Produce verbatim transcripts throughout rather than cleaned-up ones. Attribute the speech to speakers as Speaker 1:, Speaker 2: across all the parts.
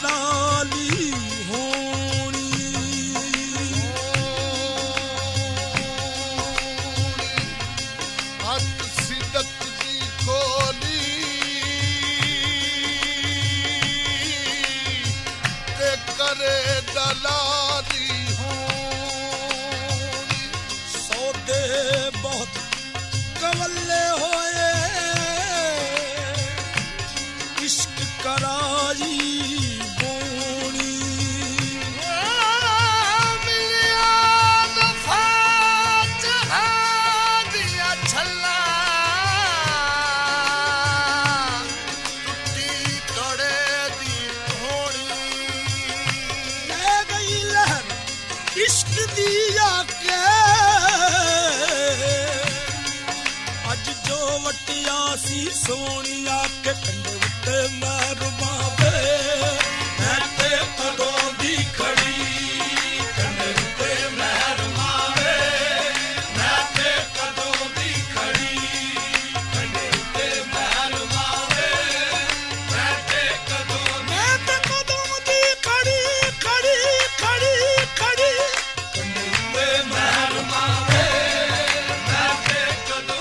Speaker 1: दलाली होनी
Speaker 2: हक सिदक दी खोली ते करे दलाली होनी
Speaker 1: सौदे बहुत कवल्ले होए इश्क कराई सोनिया के कंडे उत्ते मरवा वे मैं ते कदों दी खड़ी कंडे उत्ते मरवा वे मैं ते कदों दी खड़ी कंडे उत्ते मरवा वे मैं ते कदों मैं ते कदों दी खड़ी खड़ी खड़ी खड़ी कंडे उत्ते मरवा वे मैं ते कदों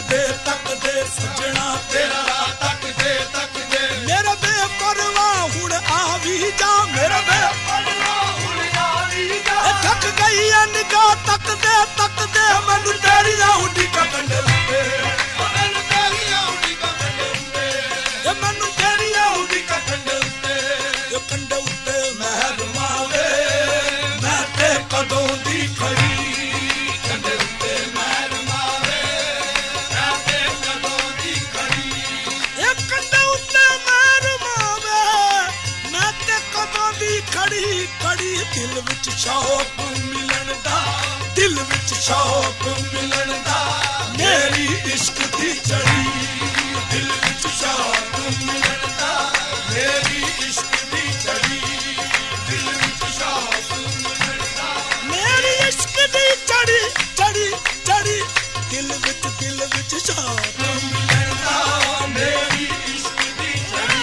Speaker 1: तकदे तकदे सजना तेरा राह तकदे तकदे मेरा बेपरवाह हुण आ भी जा मेरा बेपरवाह हुण आ भी जा थक गई है निगाह तकदे तकदे मैनू तेरी आउंडी का कंडे उत्ते मैनू तेरी आउंडी का कंडे उत्ते ये मैनू तेरी आउंडी का कंडे उत्ते ये कंडे उत्ते महर मावे मैं ते कदों दी खड़ी कंडे उत्ते महर मावे मैं ते कदों दी खड़ी ये कंडे उत्ते महर मावे मैं ते कदों दी खड़ी खड़ी दिल विच शौक मिलन दा दिल विच शौक मिलन दा मेरी इश्क दी चढ़ी दिल विच शौक मिलन दा मेरी इश्क दी चढ़ी दिल विच शौक मिलन दा मेरी इश्क दी चढ़ी चढ़ी चढ़ी दिल विच दिल विच शौक मिलन दा मेरी इश्क दी चढ़ी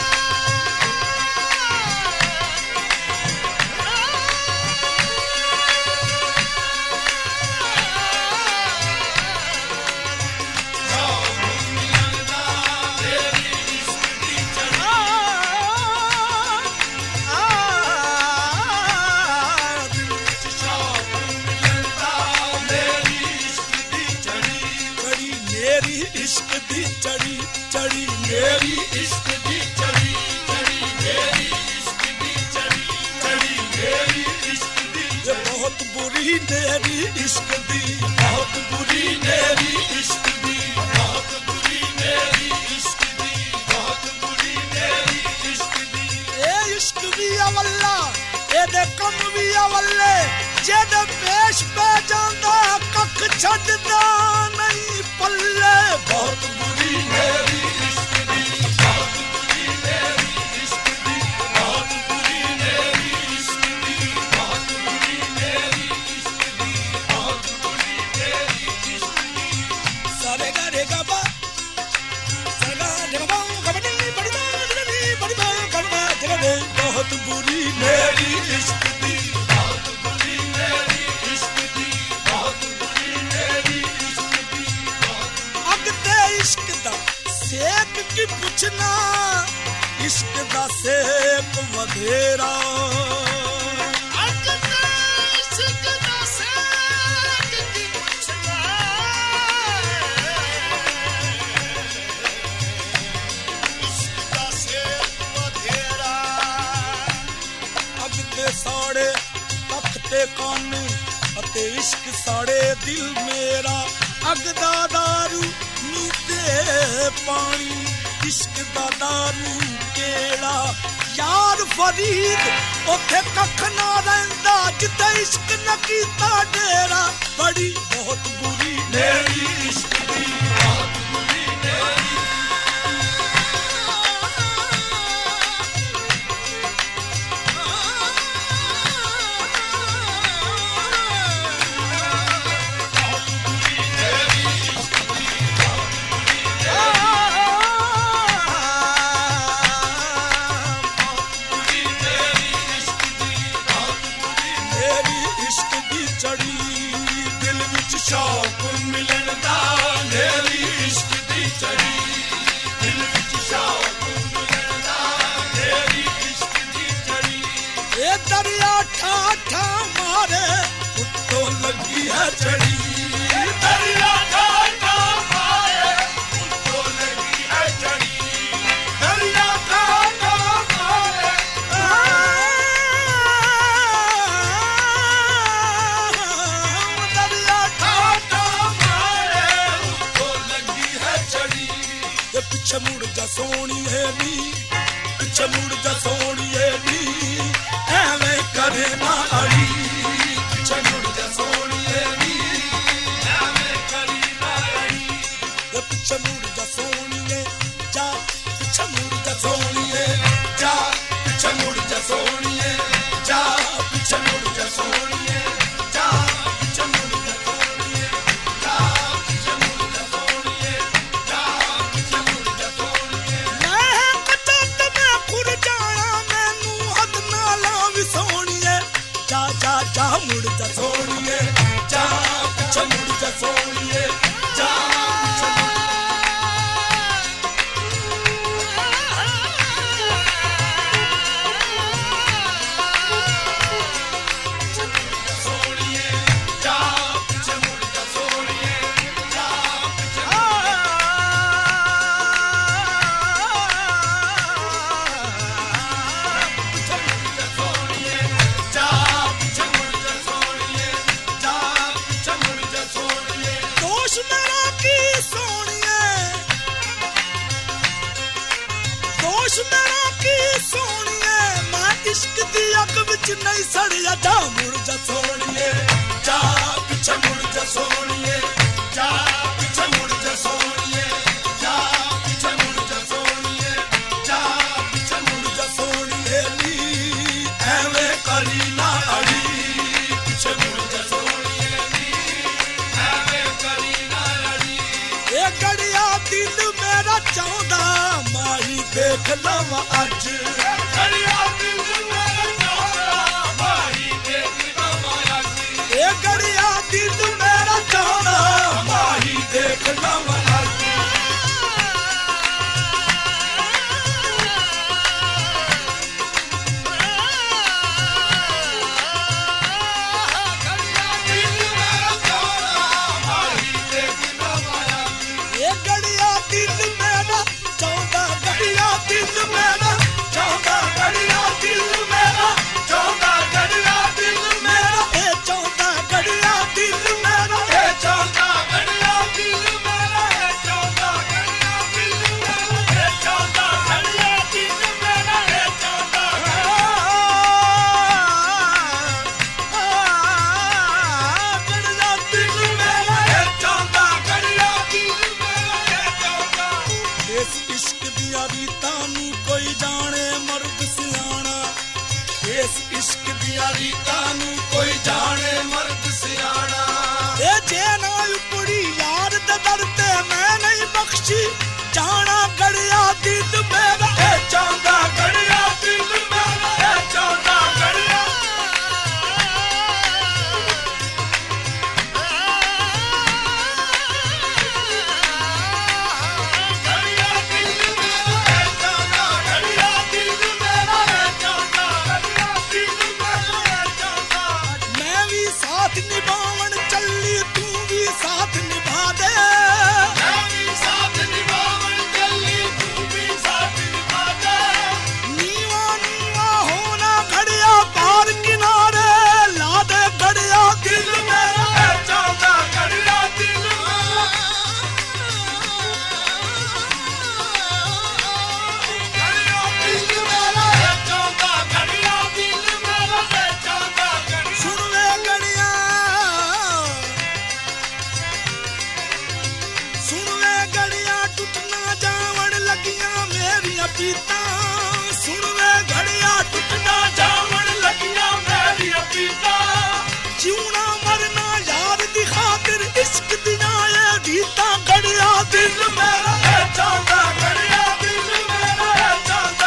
Speaker 1: इश्क दी चढ़ी चढ़ी मेरी इश्क दी चढ़ी चढ़ी मेरी इश्क दी चढ़ी चढ़ी मेरी इश्क दी ये बहुत बुरी मेरी इश्क दी बहुत बुरी मेरी इश्क दी बहुत बुरी मेरी इश्क दी बहुत बुरी मेरी इश्क दी ए इश्क भी अवल्ला ए दे कम भी अवल्ले जेदे पेश पे जांदा कख छड्डदा नहीं पल्ले बहुत बुरी मेरी इश्क दी बहुत बुरी मेरी इश्क दी बहुत बुरी मेरी इश्क दी बहुत बुरी मेरी इश्क दी बहुत बुरी मेरी इश्क दी सारे गा रे गा बा सारे गा रे गा गबनी बड़ी बड़ी बड़ी गबना जगदे बहुत बुरी मेरी इश्क दी बहुत बुरी मेरी इश्क दी बहुत बुरी मेरी इश्क दी अगते इश्क दा सेक की पुछना इश्क दा सेक वधेरा अगते इश्क दा सेक की पुछना इश्क दा सेक वधेरा अगते साड़े तख्ते कान अते इश्क साड़े दिल मेरा अगदा दारू नीते पानी इश्क दा दारू केड़ा यार फरीद ओथे कख ना रहिंदा जिते इश्क न कीता डेरा बड़ी बहुत बुरी मेरी इश्क दी बहुत बुरी मेरी शौक मिलन दा मेरी इश्क दी चढ़ी दिल विच शौक मिलन दा मेरी इश्क दी चढ़ी ए दरिया ठाठा मारे उत्तों लगी है चढ़ी दरिया ठाठा मारे उत्तों लगी है चढ़ी दरिया ठाठा मारे पिछे मुड़ जा सोनी है नी पिछे मुड़ जा सोनी है नी एवें करे ना अड़ी पिछे मुड़ जा सोनी है नी एवें करी ना अड़ी पिछे मुड़ जा सोनी है जा पिछे मुड़ जा सोनी है जा पिछे मुड़ जा सोनी है जा पिछे मुड़ जा सोनी है जा पिछे मुड़ जा सोनी है जा पिछे मुड़ जा सोनी है जा पिछे मुड़ जा सोनी है मैं कच्चा ते मैं खुद जाना मैनू हद नाला भी सोनी है जा जा जा मुड़ जा सोनी है जा पिछे मुड़ जा सोनी है जा पिछे बिच नहीं सड़िया जा मुड़ जा सोनिए जा पीछे मुड़ जा सोनिए जा पीछे मुड़ जा सोनिए जा पीछे मुड़ जा सोनिए जा पीछे मुड़ जा सोनिए नी एवे करी ना अड़ी पीछे मुड़ जा सोनिए नी एवे करी ना अड़ी ए गड़िया दिल मेरा चाहदा माही देख लवा अज गड़िया दिल मेरा चाहदा माही देख लवा अज ए गड़िया दिल मेरा चाहदा माही देख लवा अज जाना गड़िया दिल मेरा है चांदा गड़िया दिल मेरा है चांदा गड़िया गड़िया दिल मेरा है चांदा गड़िया दिल मेरा है चांदा गड़िया दिल मेरा है चांदा मैं भी साथ निभावन चली तू भी साथ निभा दे पीता सुन वे घड़िया टुटना जावन लगिया मेरी पीता जीवना मरना यार दी खातिर इश्क दिना ये गीता घड़िया दिल मेरा है चांदा घड़िया दिल मेरा है चांदा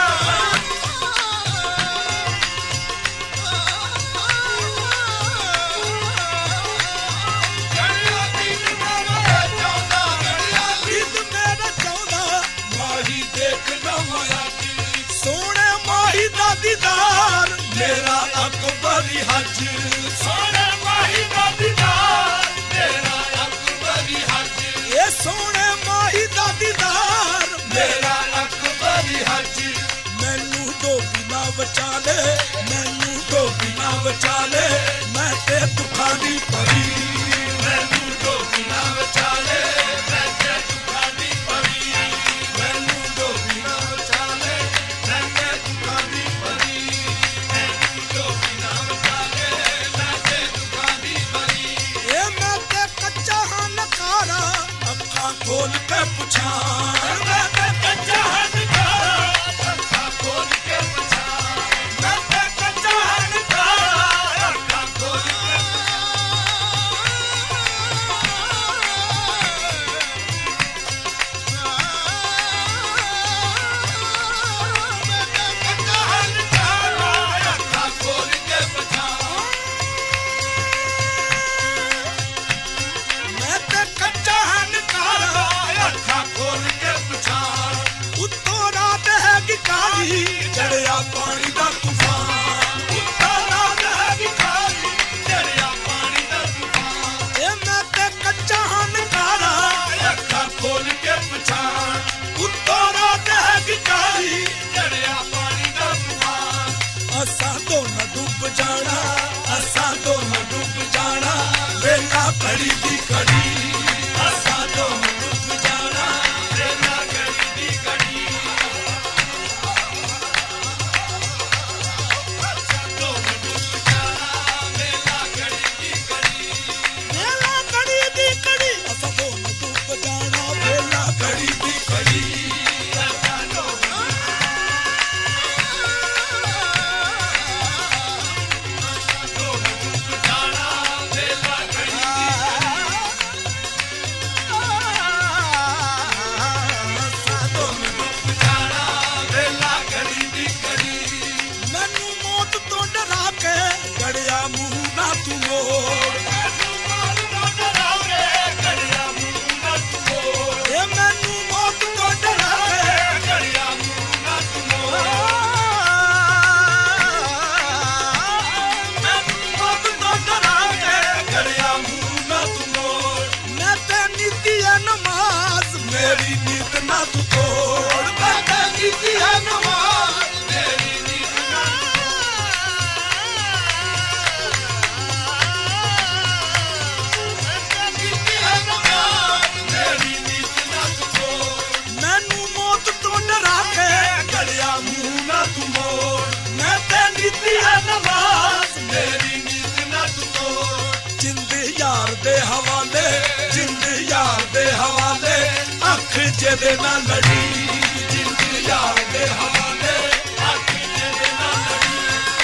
Speaker 1: घड़िया दिल मेरा है चांदा घड़िया दिल मेरा चांदा माही देख सोने माही दा दीदार मेरा अकबरी हज सोने माही दा दीदार मेरा अकबरी हज ये सोने माही दा दीदार मेरा अकबरी हज मैनू डोबी ना बचा ले मैनू डोबी ना बचा ले मैं ते दुखा दी परी मैनू डोबी ना बचा ले मैं ते दुखा दी परी मैनू डोबी ना बचा ले खोल के पुछा मैं ते कच्चा हनकारा अखा खोल के पुछा मैं ते कच्चा हनकारा अखा खोल के मैं ते कच्चा हनकारा अखा खोल के पुछा मैं ते कच्चा हनकारा अखा खोल के घड़िया मुंह ना तू मोड़ मैनू मौत तो डरावे घड़िया मुंह ना तू मोड़ मैनू मौत तो डरावे घड़िया मुंह ना तू मोड़ मैं ते नीति है नमाज मेरी नीत ना तू तोड़ मैं ते नीति है नमाज मेरी नीत ना मैनू मौत तो डरा के घड़िया मुंह ना तू मोड़ मैं ते नीति है नमाज मेरी नीत ना तू तोड़ जिंद यार दे हवाले जिंद यार दे हवाले अख जेदे ना लड़ी जिंद यार दे हवाले अख जेदे ना लड़ी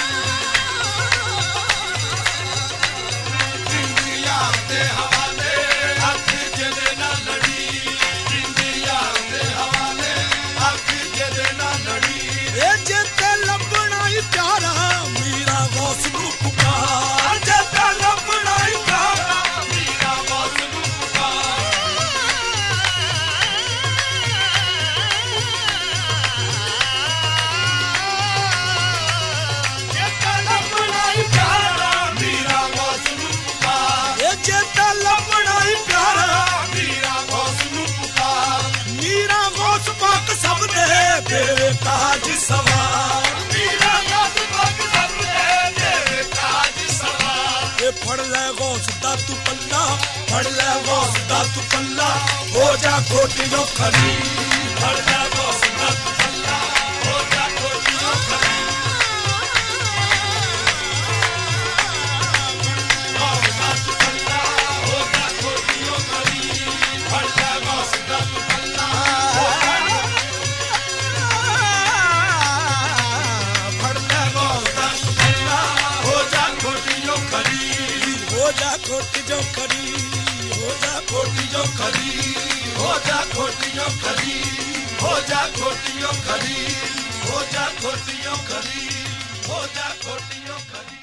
Speaker 1: जिंद यार दे हवाले अख जेदे ना लड़ी जिंद यार दे हवाले अख जेदे ना लड़ी ए जेते लभना ही प्यारा मीरा गौस नू पुकार जेते लभना ही प्यारा मीरा गौस नू पुकार जेते लभना ही प्यारा मीरा गौस नू पुकार ए जेते लभना ही प्यारा मीरा गौस नू पुकार मीरा गौस पाक सब दे तेरे ताज सवार मीरा गौस पाक सब दे तेरे ताज सवार ए फड़ ले गौस दा तू पल्ला फड़ ले गौस दा तू पल्ला हो जा कोटियों खरी फड़ ले गौस दा तू पल्ला हो जा कोटियों खरी गौस दा तू पल्ला हो जा कोटियों खरी फड़ ले गौस दा तू पल्ला हो जा फड़ ले गौस दा तू पल्ला हो जा कोटियों खरी हो जा कोटियों खरी हो जा कोटियों खरी हो जा कोटियों खरी हो जा कोटियों खरी हो जा कोटियों खरी हो जा कोटियों खरी